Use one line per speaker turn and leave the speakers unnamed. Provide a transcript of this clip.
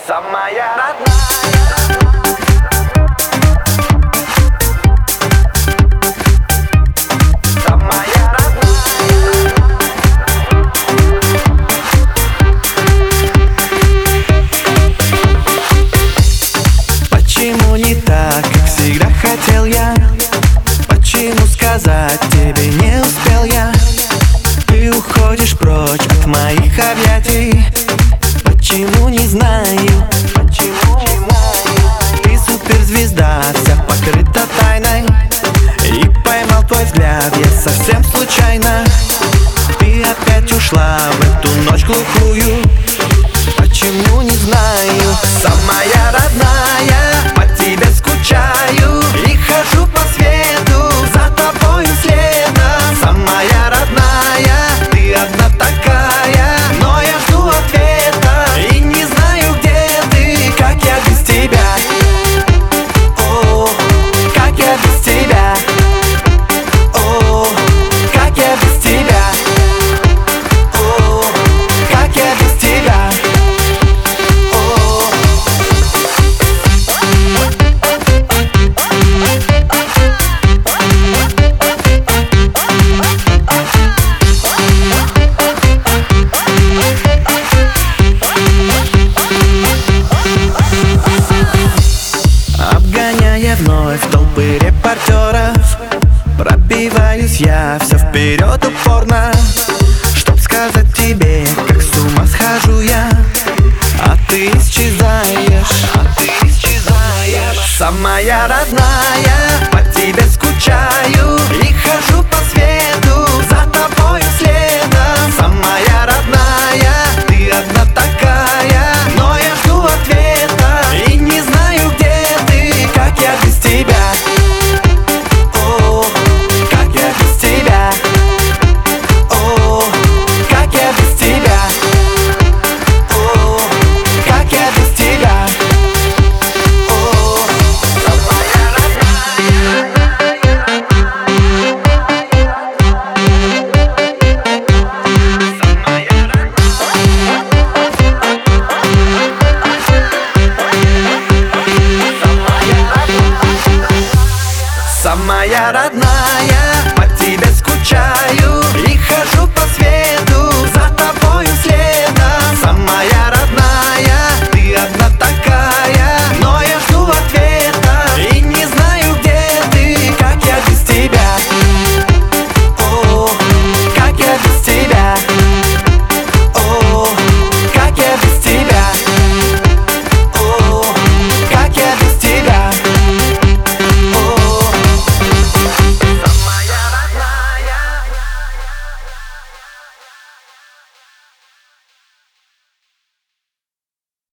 самая родная.
Почему не так, как всегда хотел я? Почему сказать тебе не успел я? Ты уходишь прочь от моих объятий. Почему не знаю, почему не знаю? Ты суперзвезда, вся покрыта тайной. И поймал твой взгляд я совсем случайно. Ты опять ушла в эту ночь глухую. Почему не знаю,
Самая родная, по тебе скучаю и хожу по свету за тобою следом. Самая родная, ты одна такая, но я жду ответа и не знаю, где ты. Как я без тебя? О, как я без тебя? О, как я без тебя? О, как я без тебя?
обгоняя вновь толпы репортеров, пробиваюсь я все вперед упорно, чтоб сказать тебе, как с ума схожу я. А ты исчезаешь,
Самая родная, по тебе скучаю и